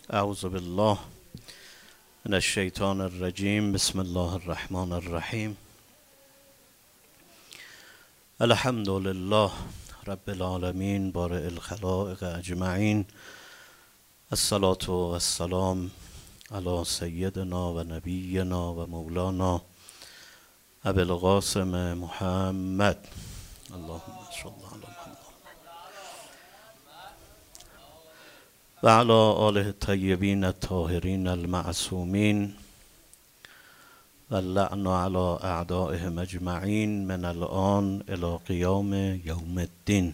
اعوذ بالله من الشیطان الرجیم. بسم الله الرحمن الرحیم. الحمد لله رب العالمین بارئ الخلائق اجمعین. الصلاة والسلام علی سیدنا و نبینا و مولانا ابی القاسم محمد. اللهم صل علی محمد و علی آله الطیبین الطاهرین المعصومین و اللعن علی اعدائهم اجمعین من الآن الی قیام یوم الدین.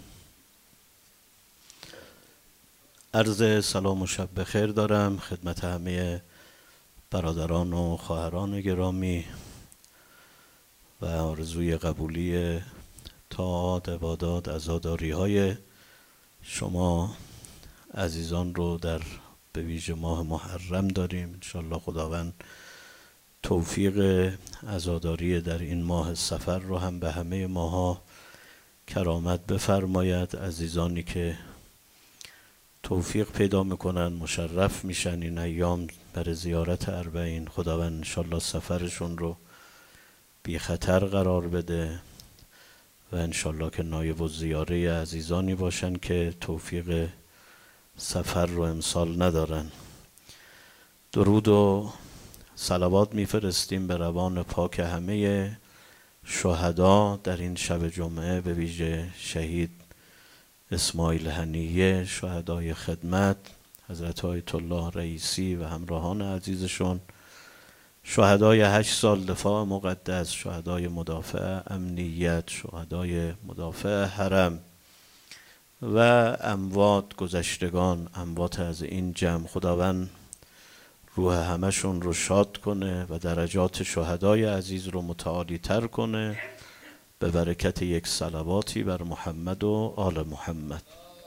عرض سلام و شب بخیر دارم خدمت همه برادران و خواهران گرامی و آرزوی قبولی طاعات، عبادات، عزاداری های شما عزیزان رو در به ویژه ماه محرم داریم. انشالله خداوند توفیق عزاداری در این ماه صفر رو هم به همه ماها کرامت بفرماید. عزیزانی که توفیق پیدا میکنن مشرف میشن این ایام برای زیارت اربعین، خداوند انشالله سفرشون رو بی خطر قرار بده و انشالله که نایب و زیاره عزیزانی باشن که توفیق سفر رو امسال ندارن. درود و صلوات میفرستیم به روان پاک همه شهدا در این شب جمعه، به ویژه شهید اسماعیل هنیه، شهدای خدمت، حضرت آیت الله رئیسی و همراهان عزیزشون، شهدای 8 سال دفاع مقدس، شهدای مدافع امنیت، شهدای مدافع حرم و اموات گذشتگان، اموات از این جمع. خداوند روح همشون رو شاد کنه و درجات شهدای عزیز رو متعالی تر کنه به برکت یک صلواتی بر محمد و آل محمد.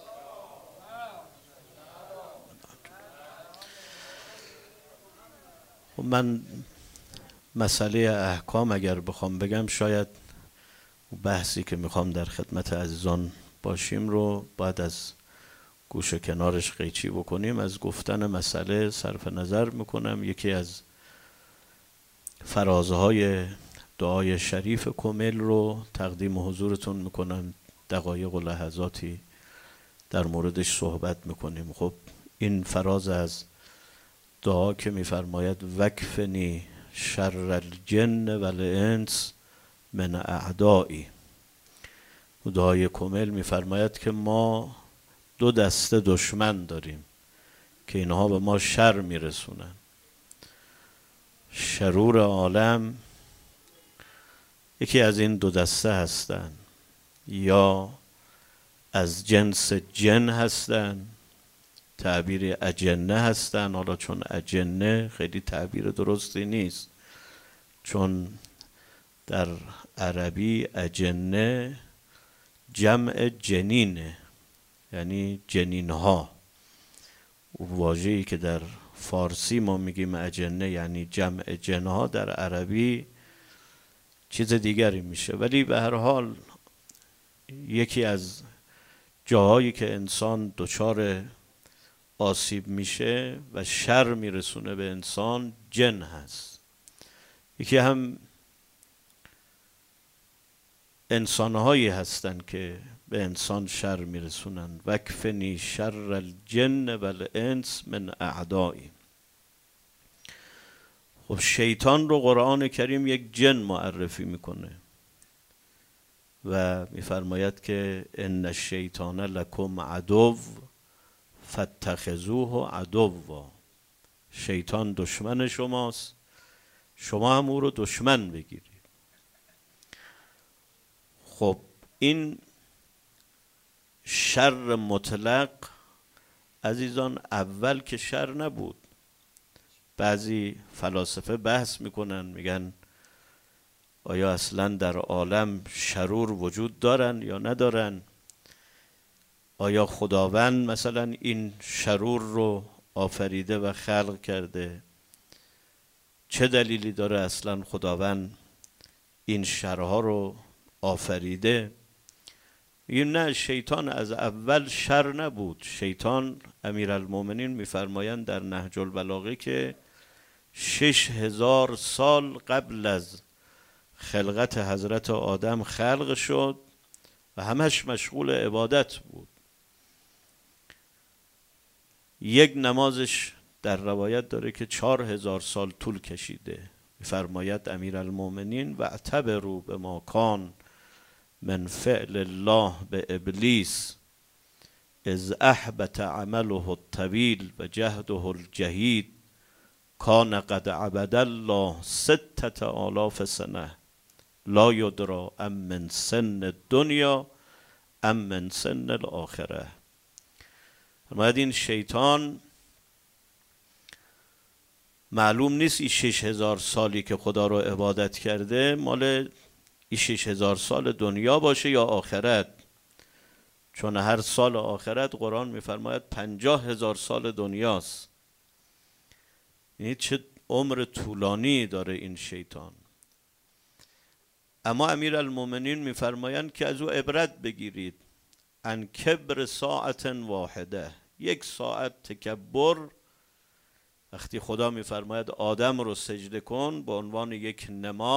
من مسئله احکام اگر بخوام بگم، شاید بحثی که میخوام در خدمت عزیزان باشیم رو باید از گوشه کنارش قیچی بکنیم. از گفتن مسئله صرف نظر میکنم. یکی از فرازهای دعای شریف کمیل رو تقدیم حضورتون میکنم، دقایق و لحظاتی در موردش صحبت میکنیم. خب این فراز از دعا که میفرماید وکفنی شر الجن و الانس من اعدایی، دعای کمیل میفرماید که ما 2 دسته دشمن داریم که اینها به ما شر میرسونن. شرور عالم یکی از این 2 دسته هستن، یا از جنس جن هستن، تعبیر اجنه هستن. حالا چون اجنه خیلی تعبیر درستی نیست، چون در عربی اجنه جمع جنینه، یعنی جنین ها. واژه‌ای که در فارسی ما میگیم اجنه یعنی جمع جنها، در عربی چیز دیگری میشه. ولی به هر حال یکی از جاهایی که انسان دچار آسیب میشه و شر میرسونه به انسان جن هست. یکی هم انسانهایی هستن که به انسان شر میرسونن. وکفنی شر الجن و الانس من اعدایی. خب شیطان رو قرآن کریم یک جن معرفی میکنه و میفرماید که ان الشیطان لکم عدو فاتخذوه عدوا. شیطان دشمن شماست، شما هم او رو دشمن بگیرید. خب این شر مطلق عزیزان اول که شر نبود. بعضی فلاسفه بحث میکنن، میگن آیا اصلا در عالم شرور وجود دارن یا ندارن؟ آیا خداوند مثلا این شرور رو آفریده و خلق کرده؟ چه دلیلی داره اصلا خداوند این شرها رو آفریده؟ میگیم نه، شیطان از اول شر نبود. شیطان امیرالمومنین میفرمایند در نهج البلاغه که 6000 سال قبل از خلقت حضرت آدم خلق شد و همش مشغول عبادت بود. یک نمازش در روایت داره که 4000 سال طول کشیده. میفرماید امیرالمومنین و اعتبروا بما کان من فعل الله به ابلیس از احبط عمله الطویل و جهده الجهید کان قد عبد الله 6000 سنه لا یدری ام من سن الدنیا ام من سن الاخره. فرماید این شیطان معلوم نیست این 6000 سالی که خدا رو عبادت کرده مال این 6000 سال دنیا باشه یا آخرت، چون هر سال آخرت قرآن میفرماید 50000 سال دنیاست. یعنی چه عمر طولانی داره این شیطان. اما امیرالمومنین میفرمایند که از او عبرت بگیرید. ان کبر ساعت واحده، یک ساعت تکبر. وقتی خدا میفرماید آدم رو سجده کن به عنوان یک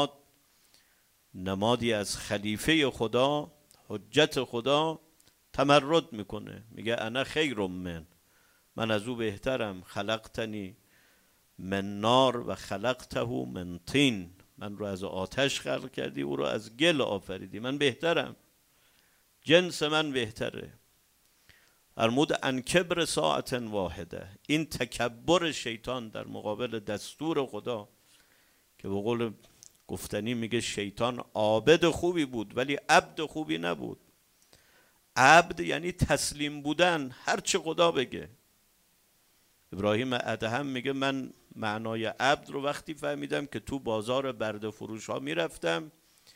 نمادی از خلیفه خدا، حجت خدا، تمرد میکنه، میگه انا خیر من از او بهترم. خلقتنی من نار و خلقته من طین، من رو از آتش خلق کردی، او رو از گل آفریدی، من بهترم، جنس من بهتره. فرمود ان کبر ساعت واحده. این تکبر شیطان در مقابل دستور خدا که به قول گفتنی میگه شیطان عابد خوبی بود ولی عبد خوبی نبود. عبد یعنی تسلیم بودن، هر چه خدا بگه. ابراهیم ادهم میگه من معنای عبد رو وقتی فهمیدم که تو بازار برده فروش ها میرفتم،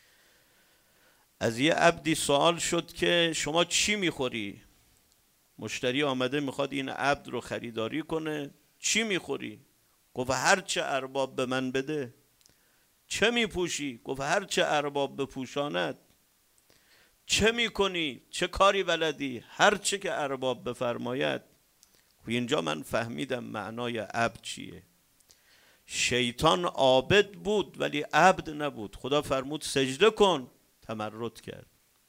از یه عبدی سوال شد که شما چی میخوری؟ مشتری آمده میخواد این عبد رو خریداری کنه. چی میخوری؟ گفت هر چه ارباب به من بده. چه میپوشی؟ گفت هر چه ارباب بپوشاند. چه میکنی؟ چه کاری بلدی؟ هر چه که ارباب بفرماید. اینجا من فهمیدم معنای عبد چیه. شیطان عابد بود ولی عبد نبود. خدا فرمود سجده کن، تمرد کرد.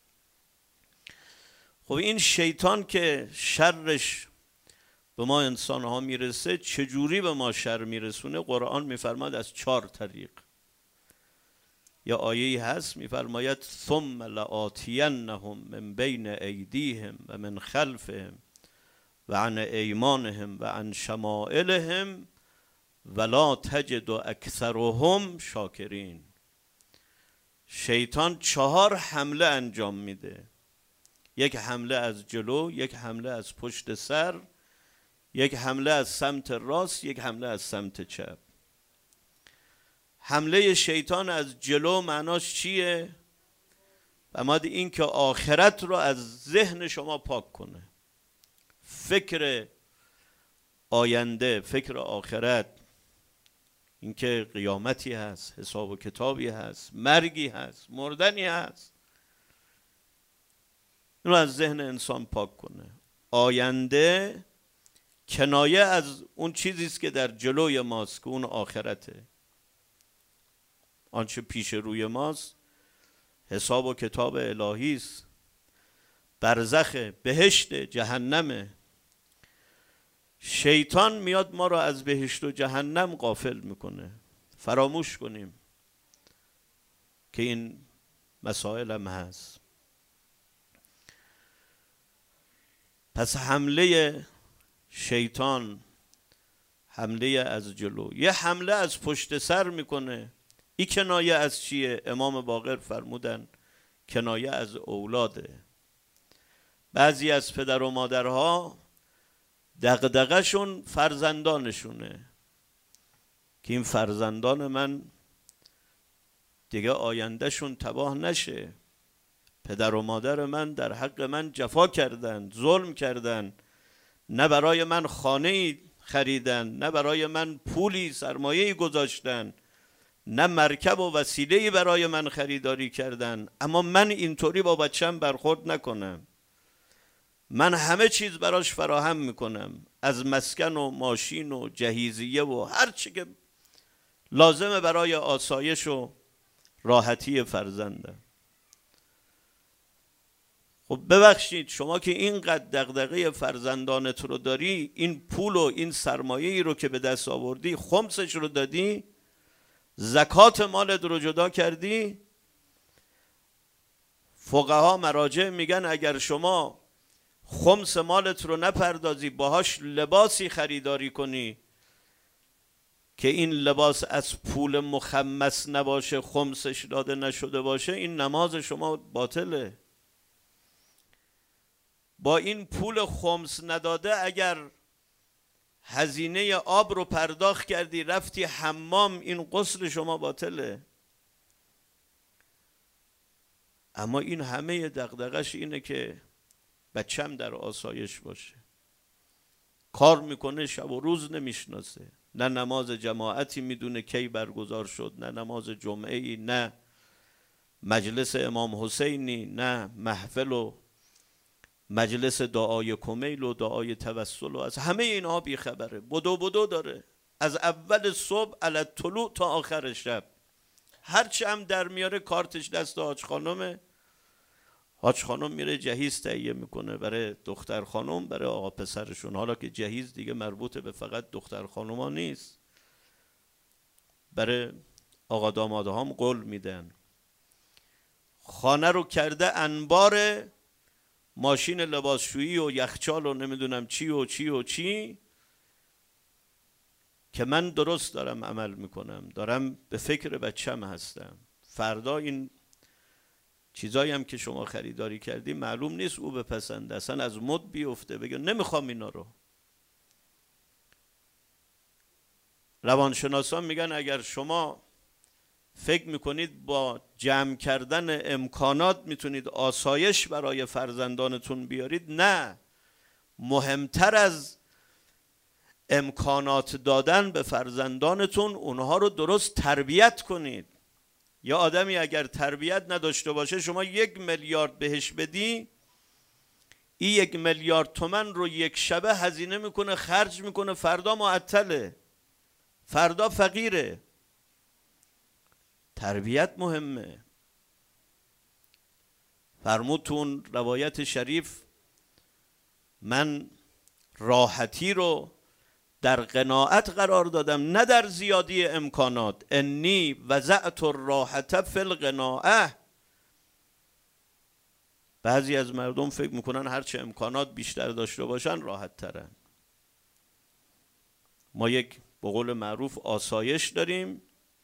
خب این شیطان که شرش به ما انسان ها میرسه، چجوری به ما شر میرسونه؟ قرآن میفرماید از 4 طریق. یا آیه‌ای هست میفرماید ثم لآتینهم من بین ایدیهم و من خلفهم و عن ایمانهم و عن شمائلهم ولا تجد اکثرهم شاکرین. شیطان 4 حمله انجام میده. یک حمله از جلو، یک حمله از پشت سر، یک حمله از سمت راست، یک حمله از سمت چپ. حمله شیطان از جلو معناش چیه؟ فرمود این که آخرت رو از ذهن شما پاک کنه. فکر آینده، فکر آخرت، اینکه قیامتی هست، حساب و کتابی هست، مرگی هست، مردنی هست، اینو از ذهن انسان پاک کنه. آینده کنایه از اون چیزی است که در جلوی ماست که اون آخرته. آنچه پیش روی ماست حساب و کتاب الهی است، برزخ، بهشت، جهنمه. شیطان میاد ما رو از بهشت و جهنم غافل میکنه، فراموش کنیم که این مسائل هم هست. پس حمله شیطان، حمله از جلو. یه حمله از پشت سر میکنه. این کنایه از چیه؟ امام باقر فرمودن کنایه از اولاده. بعضی از پدر و مادرها دغدغه شون فرزندانشونه که این فرزندان من دیگه آینده شون تباه نشه. پدر و مادر من در حق من جفا کردن، ظلم کردن، نه برای من خانه‌ای خریدن، نه برای من پولی سرمایه‌ای گذاشتن، نه مرکب و وسیله‌ای برای من خریداری کردن، اما من اینطوری با بچم برخورد نکنم. من همه چیز براش فراهم میکنم، از مسکن و ماشین و جهیزیه و هر چی که لازمه برای آسایش و راحتی فرزندم. خب ببخشید، شما که اینقدر دغدغه فرزندانت رو داری، این پول و این سرمایه‌ای رو که به دست آوردی خمسش رو دادی، زکات مالت رو جدا کردی. فقها مراجع میگن اگر شما خمس مالت رو نپردازی، باهاش لباسی خریداری کنی که این لباس از پول مخمس نباشه، خمسش داده نشده باشه، این نماز شما باطله. با این پول خمس نداده اگر هزینه آب رو پرداخت کردی، رفتی حمام، این غسل شما باطله. اما این همه دغدغش اینه که بچم در آسایش باشه. کار میکنه شب و روز نمیشناسه، نه نماز جماعتی میدونه کی برگزار شد، نه نماز جمعه‌ای، نه مجلس امام حسینی، نه محفل و مجلس دعای کمیل و دعای توسل و از همه اینها بی خبره. بدو داره از اول صبح علی طلوع تا آخر شب. هرچی هم در میاره کارتش دست حاج خانمه. حاج خانم میره جهیز تهیه میکنه برای دختر خانم، برای آقا پسرشون. حالا که جهیز دیگه مربوط به فقط دختر خانوما نیست، برای آقا داماده هم قول میدن. خانه رو کرده انبار ماشین لباسشویی و یخچال و نمیدونم چی و چی و چی، که من درست دارم عمل میکنم، دارم به فکر بچم هستم. فردا این چیزایی هم که شما خریداری کردی معلوم نیست او بپسنده، اصلا از مد بیفته بگه نمیخوام اینا رو. روانشناسان میگن اگر شما فکر میکنید با جمع کردن امکانات میتونید آسایش برای فرزندانتون بیارید، نه، مهمتر از امکانات دادن به فرزندانتون اونها رو درست تربیت کنید. یا آدمی اگر تربیت نداشته باشه، شما 1 میلیارد بهش بدی، این 1 میلیارد تومن رو یک شبه هزینه میکنه، خرج میکنه، فردا معطله، فردا فقیره. تربیت مهمه. فرمودتون روایت شریف، من راحتی رو در قناعت قرار دادم، نه در زیادی امکانات. انی وضعت الراحة فی القناعة. بعضی از مردم فکر میکنن هرچه امکانات بیشتر داشته باشن راحت ترن. ما یک به قول معروف آسایش داریم،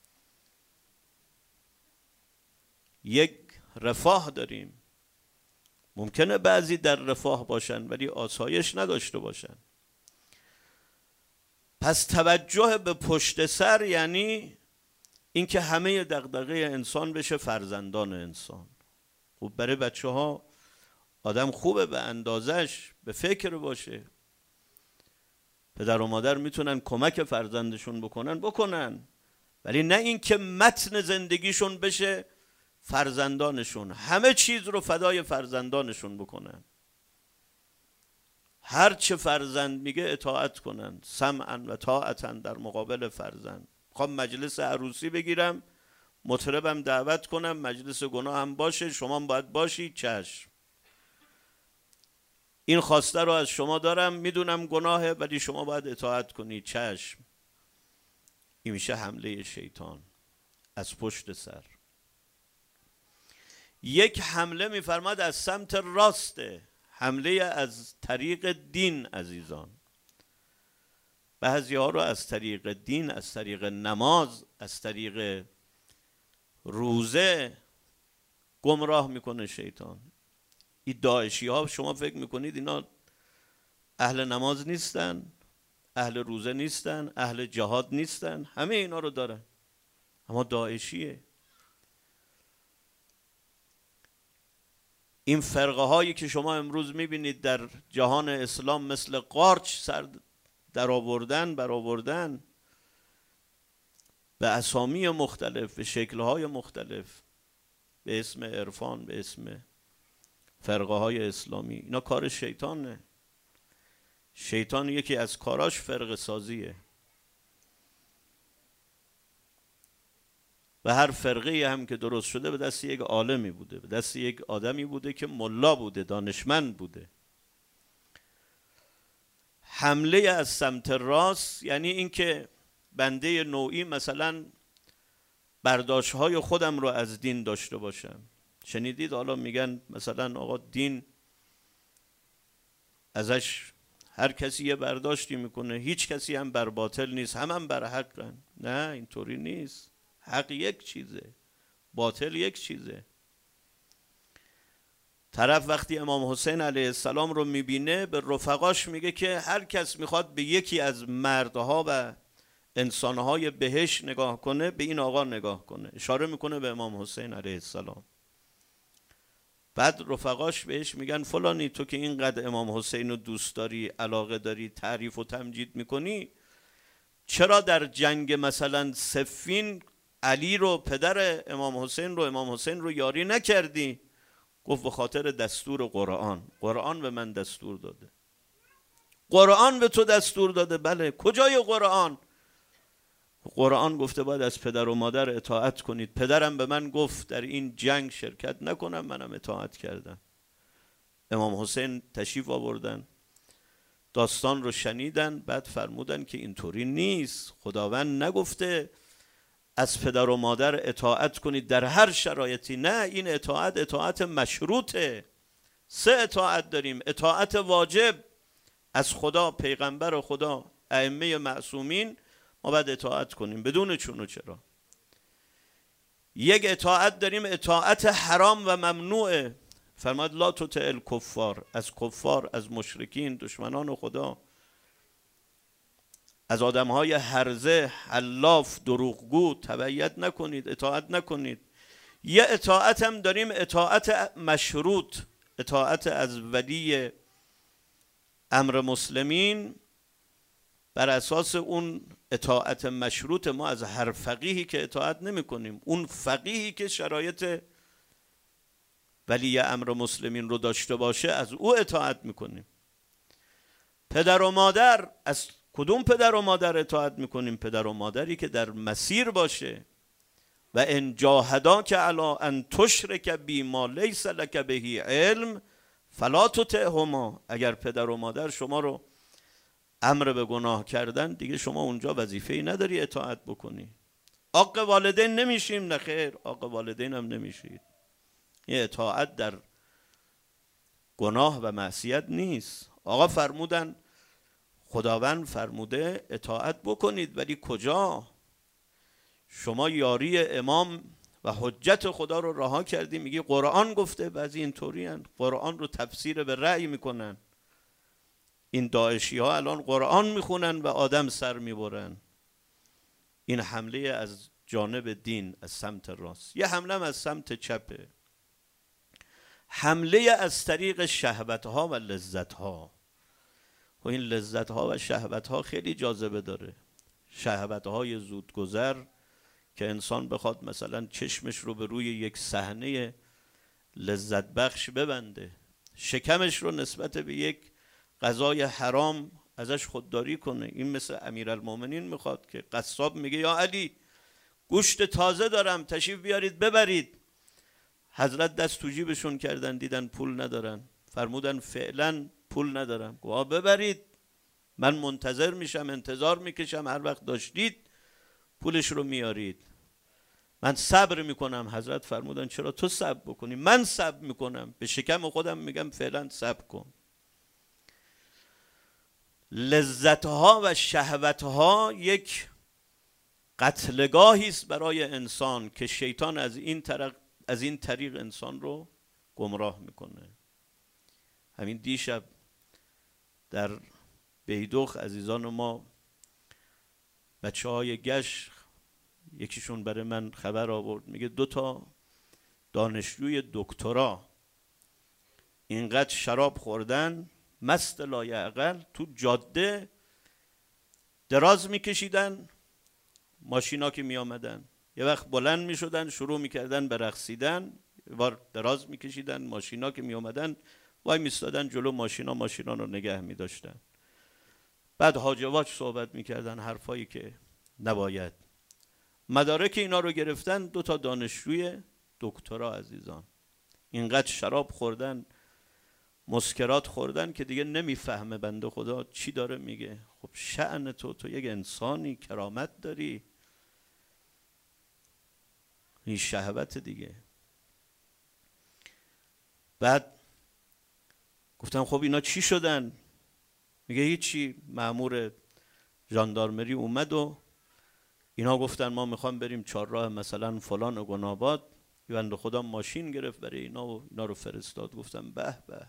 یک رفاه داریم. ممکنه بعضی در رفاه باشن ولی آسایش نداشته باشن. پس توجه به پشت سر یعنی اینکه همه دغدغه انسان بشه فرزندان انسان. خب برای بچه ها آدم خوبه به اندازش به فکر باشه. پدر و مادر میتونن کمک فرزندشون بکنن، ولی نه اینکه متن زندگیشون بشه فرزندانشون، همه چیز رو فدای فرزندانشون بکنن. هر چه فرزند میگه اطاعت کنن، سمعا و طاعتا در مقابل فرزند. میخوام مجلس عروسی بگیرم، مطربم دعوت کنم، مجلس گناه هم باشه، شما هم باید باشی، چشم. این خواسته رو از شما دارم، میدونم گناهه ولی شما باید اطاعت کنی، چشم. این میشه حمله شیطان از پشت سر. یک حمله میفرماد از سمت راسته، حمله از طریق دین. عزیزان، بعضی ها رو از طریق دین، از طریق نماز، از طریق روزه گمراه میکنه شیطان. این داعشی ها شما فکر میکنید اینا اهل نماز نیستن، اهل روزه نیستن، اهل جهاد نیستن؟ همه اینا رو دارن، اما داعشیه. این فرقه هایی که شما امروز میبینید در جهان اسلام مثل قارچ سر در آوردن برآوردن، به اسامی مختلف، به شکل‌های مختلف، به اسم عرفان، به اسم فرقه های اسلامی. اینا کار شیطانه. شیطان یکی از کاراش فرقه سازیه و هر فرقه هم که درست شده به دست یک عالمی بوده، به دست یک آدمی بوده که ملا بوده، دانشمند بوده. حمله از سمت راست یعنی اینکه بنده نوعی مثلا برداشت‌های خودم رو از دین داشته باشم. شنیدید حالا میگن مثلا آقا دین ازش هر کسی یه برداشتی میکنه، هیچ کسی هم بر باطل نیست، هم بر حقن. نه، اینطوری نیست. حق یک چیزه، باطل یک چیزه. طرف وقتی امام حسین علیه السلام رو میبینه به رفقاش میگه که هر کس میخواد به یکی از مردها و انسانهای بهش نگاه کنه به این آقا نگاه کنه. اشاره میکنه به امام حسین علیه السلام. بعد رفقاش بهش میگن فلانی تو که اینقدر امام حسین رو دوست داری، علاقه داری، تعریف و تمجید میکنی، چرا در جنگ مثلا صفین علی رو، پدر امام حسین رو یاری نکردی؟ گفت به خاطر دستور قرآن. قرآن به من دستور داده. قرآن به تو دستور داده؟ بله. کجای قرآن؟ قرآن گفته باید از پدر و مادر اطاعت کنید. پدرم به من گفت در این جنگ شرکت نکنم، منم اطاعت کردم. امام حسین تشریف آوردن، داستان رو شنیدن، بعد فرمودن که اینطوری نیست. خداوند نگفته از پدر و مادر اطاعت کنید در هر شرایطی. نه، این اطاعت مشروطه. 3 اطاعت داریم. اطاعت واجب از خدا، پیغمبر خدا، ائمه معصومین، ما باید اطاعت کنیم بدون چون و چرا. 1 اطاعت داریم اطاعت حرام و ممنوعه. فرمود لا تطع الکفار، از کفار، از مشرکین، دشمنان خدا، از آدمهای هرزه، حلاف، دروغگو تبعیت نکنید، اطاعت نکنید. 1 اطاعت هم داریم اطاعت مشروط، اطاعت از ولی امر مسلمین. بر اساس اون اطاعت مشروط ما از هر فقیهی که اطاعت نمی کنیم، اون فقیهی که شرایط ولی امر مسلمین رو داشته باشه از او اطاعت میکنیم. پدر و مادر، از کدوم پدر و مادر اطاعت میکنیم؟ پدر و مادری که در مسیر باشه. و ان جاهداک علی ان تشرک بی ما لیس لک به علم فلا تطعهما. اگر پدر و مادر شما رو امر به گناه کردن، دیگه شما اونجا وظیفه‌ای نداری اطاعت بکنی. عاق والدین نمیشیم؟ نه خیر، عاق والدین هم نمیشید. یه اطاعت در گناه و معصیت نیست. آقا فرمودن، خداوند فرموده اطاعت بکنید، ولی کجا؟ شما یاری امام و حجت خدا رو رها کردی، میگی قرآن گفته. بعضی اینطوری هن، قرآن رو تفسیر به رأی میکنن. این داعشی ها الان قرآن میخونن و آدم سر میبرن. این حمله از جانب دین از سمت راست. یه حمله از سمت چپه، حمله از طریق شهوت ها و لذت ها. و این لذت ها و شهوت ها خیلی جاذبه داره. شهوت های زودگذر که انسان بخواد مثلا چشمش رو به روی یک صحنه لذت بخش ببنده، شکمش رو نسبت به یک غذای حرام ازش خودداری کنه. این مثل امیرالمومنین میخواد که قصاب میگه یا علی گوشت تازه دارم، تشریف بیارید ببرید. حضرت دست تو جیبشون کردن، دیدن پول ندارن، فرمودن فعلا پول ندارم. گواه ببرید، من منتظر میشم، انتظار میکشم، هر وقت داشتید پولش رو میارید، من صبر میکنم. حضرت فرمودن چرا تو صبر بکنی؟ من صبر میکنم، به شکم خودم میگم فعلا صبر کن. لذتها و شهوتها یک قتلگاهی است برای انسان که شیطان از این طریق انسان رو گمراه میکنه. همین دیشب در بیدوخ عزیزان ما بچه‌های گشت، یکیشون برای من خبر آورد، میگه 2 دانشجوی دکترا اینقدر شراب خوردن مست لایعقل تو جاده دراز میکشیدن ماشینا که می آمدن یه وقت بلند می شدن شروع می کردن به رقصیدن، یه بار دراز می کشیدن، ماشینا که می آمدن وای می استادن جلو ماشینا رو نگه می داشتن. بعد هاجواج صحبت می کردن، حرفایی که نباید. مدارک اینا رو گرفتن، 2 تا دانشجوی دکترا عزیزان. اینقدر شراب خوردن، مسکرات خوردن که دیگه نمیفهمه بنده خدا چی داره میگه. خب شأن تو یک انسانی، کرامت داری، این شهوت دیگه. بعد گفتم خب اینا چی شدن؟ میگه هیچی، مأمور ژاندارمری اومد و اینا گفتن ما میخوام بریم چهارراه مثلا فلان و گناباد. یه بنده خدا ماشین گرفت برای اینا و اینا رو فرستاد. گفتم به به،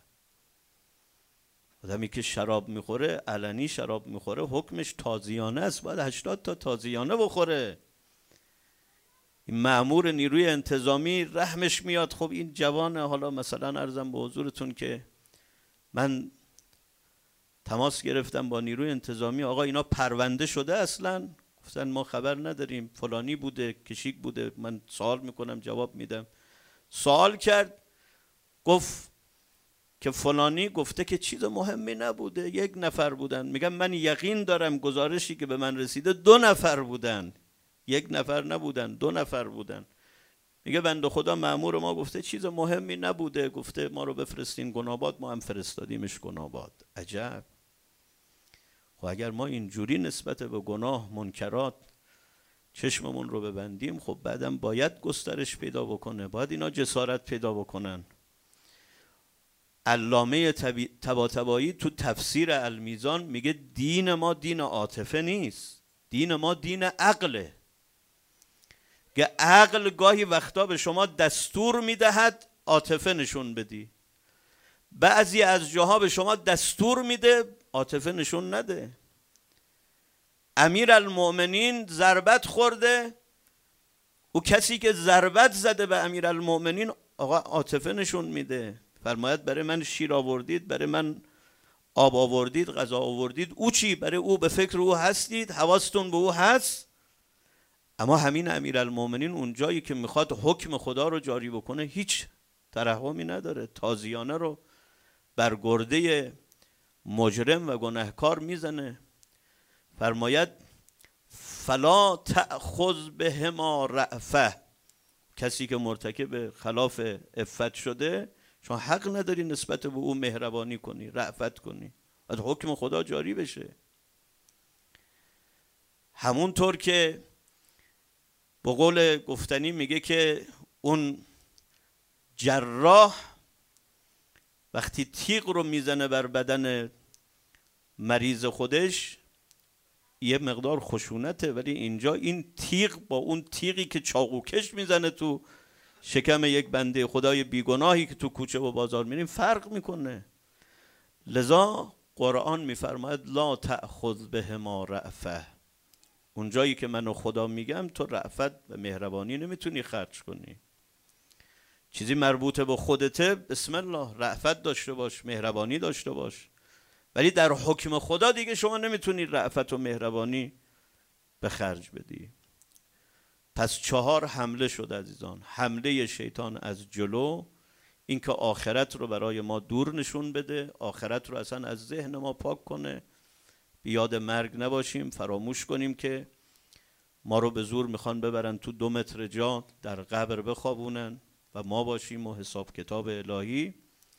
آدمی که شراب میخوره، علنی شراب میخوره، حکمش تازیانه است، باید 80 تا تازیانه بخوره. این مأمور نیروی انتظامی رحمش میاد. خب این جوان، حالا مثلا عرضم به حضورتون که من تماس گرفتم با نیروی انتظامی، آقا اینا پرونده شده اصلا؟ گفتن ما خبر نداریم، فلانی بوده، کشیک بوده. من سوال میکنم جواب میدم. سوال کرد، گفت که فلانی گفته که چیز مهمی نبوده، 1 نفر بودن. میگم من یقین دارم گزارشی که به من رسیده 2 نفر بودن، 1 نفر نبودن، 2 نفر بودن. میگه بنده خدا مأمور ما گفته چیز مهمی نبوده، گفته ما رو بفرستین گناباد، ما هم فرستادیمش گناباد. عجب. خب اگر ما اینجوری نسبت به گناه، منکرات چشممون رو ببندیم، خب بعدم باید گسترش پیدا بکنه، باید اینا جسارت پیدا بکنن. علامه طباطبایی تو تفسیر المیزان میگه دین ما دین عاطفه نیست، دین ما دین عقله. که عقل گاهی وقتا به شما دستور میدهد عاطفه نشون بدی، بعضی از جاها به شما دستور میده عاطفه نشون نده. امیرالمؤمنین ضربت خورده، او کسی که ضربت زده به امیرالمؤمنین آقا عاطفه نشون میده، فرماید برای من شیر آوردید، برای من آب آوردید، غذا آوردید، او چی؟ برای او به فکر او هستید، حواستون به او هست. اما همین امیرالمؤمنین اون جایی که میخواد حکم خدا رو جاری بکنه هیچ ترحمی نداره، تازیانه رو بر گرده مجرم و گناهکار میزنه. فرماید فلا تأخذ بهما رأفه، کسی که مرتکب خلاف عفت شده شما حق نداری نسبت به او مهربانی کنی، رأفت کنی، باید حکم خدا جاری بشه. همونطور که به قول گفتنی میگه که اون جراح وقتی تیغ رو میزنه بر بدن مریض خودش یه مقدار خشونته، ولی اینجا این تیغ با اون تیغی که چاقوکش میزنه تو شکم یک بنده خدای بیگناهی که تو کوچه و بازار میریم فرق میکنه. لذا قرآن میفرماید لا تأخذ بهما رأفه، اون جایی که من و خدا میگم تو رأفت و مهربانی نمیتونی خرج کنی. چیزی مربوط به خودته، بسم الله رأفت داشته باش، مهربانی داشته باش، ولی در حکم خدا دیگه شما نمیتونی رأفت و مهربانی به خرج بدی. پس 4 حمله شد عزیزان. حمله شیطان از جلو، اینکه آخرت رو برای ما دور نشون بده، آخرت رو اصلا از ذهن ما پاک کنه، بیاد مرگ نباشیم، فراموش کنیم که ما رو به زور میخوان ببرن تو 2 متر جا در قبر بخوابونن و ما باشیم و حساب کتاب الهی.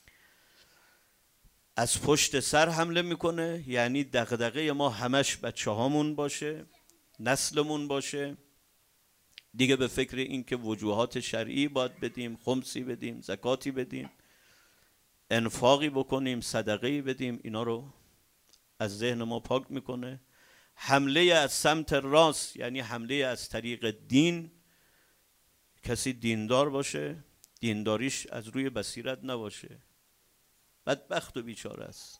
از پشت سر حمله میکنه، یعنی دغدغه ما همش بچه هامون باشه، نسلمون باشه. دیگه به فکر این که وجوهات شرعی باید بدیم، خمسی بدیم، زکاتی بدیم، انفاقی بکنیم، صدقه‌ای بدیم، اینا رو از ذهن ما پاک میکنه. حمله از سمت راست یعنی حمله از طریق دین. کسی دیندار باشه، دینداریش از روی بصیرت نباشه، بدبخت و بیچاره است.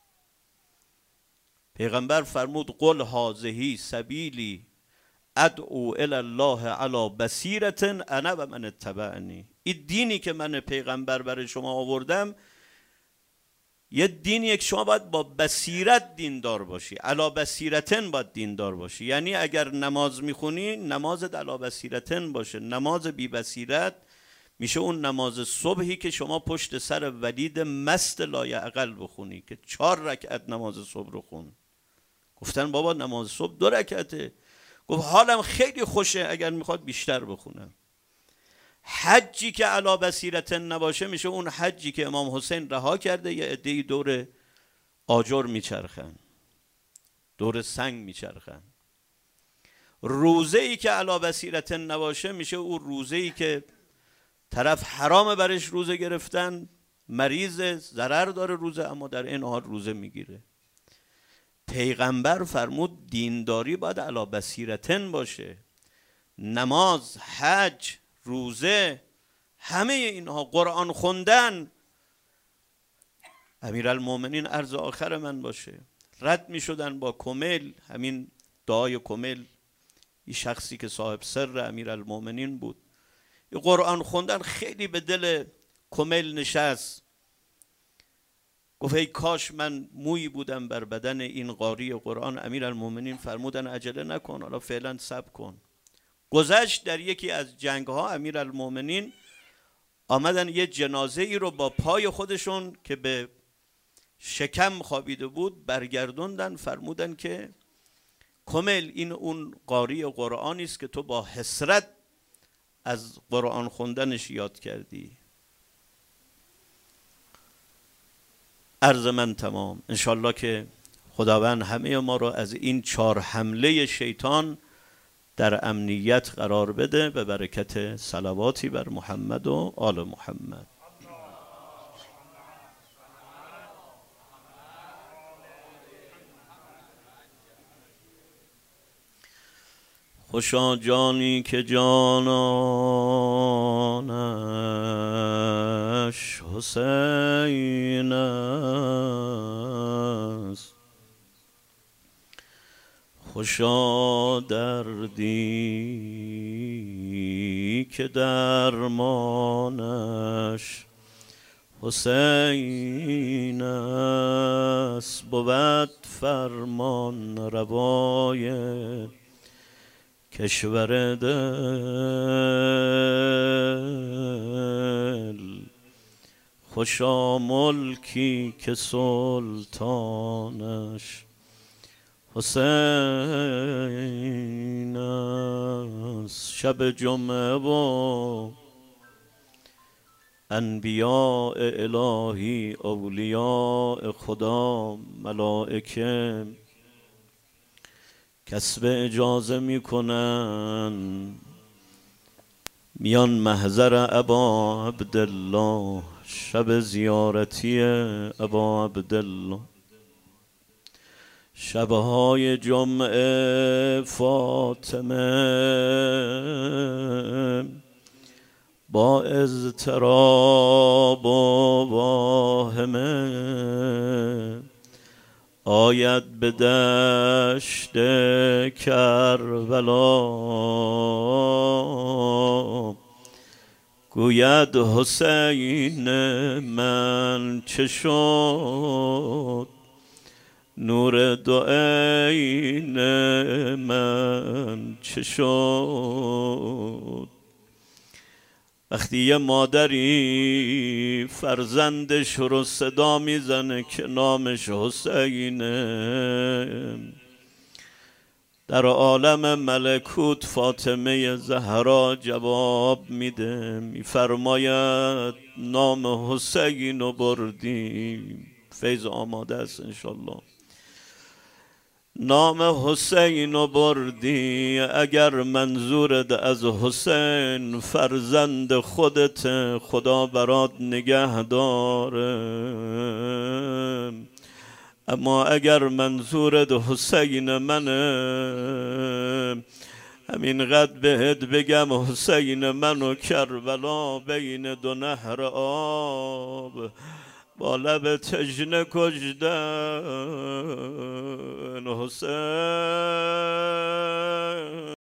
پیغمبر فرمود قل هذه سبیلی ادعو الی الله علی بصیرة انا و من اتبعنی. این دینی که من پیغمبر برای شما آوردم یه دینیه که شما باید با بصیرت دیندار باشی، علا بصیرتن باید دیندار باشی. یعنی اگر نماز میخونی نمازت علا بصیرتن باشه. نماز بی بصیرت میشه اون نماز صبحی که شما پشت سر ولید مست لایعقل بخونی که 4 رکعت نماز صبح رو خون. گفتن بابا نماز صبح 2 رکعته. گفت حالم خیلی خوشه، اگر میخواد بیشتر بخونم. حجی که علا بصیرتن نباشه میشه اون حجی که امام حسین رها کرده یه عده‌ای دور آجر میچرخن، دور سنگ میچرخن. روزه ای که علا بصیرتن نباشه میشه اون روزه ای که طرف حرام برش روزه گرفتن، مریض، ضرر داره روزه، اما در این حال روزه میگیره. پیغمبر فرمود دینداری باید علا بصیرتن باشه. نماز، حج، روزه، همه اینها، قرآن خوندن. امیرالمومنین عرض آخر من باشه، رد می شدن با کمیل، همین دعای کمیل، این شخصی که صاحب سر امیرالمومنین بود. این قرآن خوندن خیلی به دل کمیل نشست. گفت ای کاش من مویی بودم بر بدن این قاری قرآن. امیرالمومنین فرمودن عجله نکن، حالا فعلا صبر کن. گذشت در یکی از جنگ ها امیرالمومنین آمدن یه جنازه ای رو با پای خودشون که به شکم خوابیده بود برگردوندن. فرمودن که کمیل این اون قاری قرآنی است که تو با حسرت از قرآن خوندنش یاد کردی. عرض من تمام. انشالله که خداوند همه ما رو از این 4 حمله شیطان در امنیت قرار بده به برکت صلواتی بر محمد و آل محمد. خوشا جانی که جانانش حسین است، خوشا دردی که درمانش حسین است. بود فرمان روای کشور دل، خوشا ملکی که سلطانش حسین است. شب جمعه و انبیاء الهی، اولیاء خدا، ملائکه کسب اجازه میکنن میان محضر ابا عبدالله، شب زیارتی ابا عبدالله. شبهای جمعه فاطمه با اضطراب و واهمه آید به دشت کربلا، گوید حسین من چه شد، نور دو عین من چه شد. وقتی یه مادری فرزندش رو صدا میزنه که نامش حسینه، در عالم ملکوت فاطمه زهرا جواب میده، میفرماید نام حسین رو بردیم. فیض آماده است انشالله. نام حسین رو بردی، اگر منظورت از حسین فرزند خودت، خدا برات نگه داره. اما اگر منظورت حسین منه، همینقدر بهت بگم حسین منو کربلا بین 2 نهر آب با لب تشنه کشتن حسین.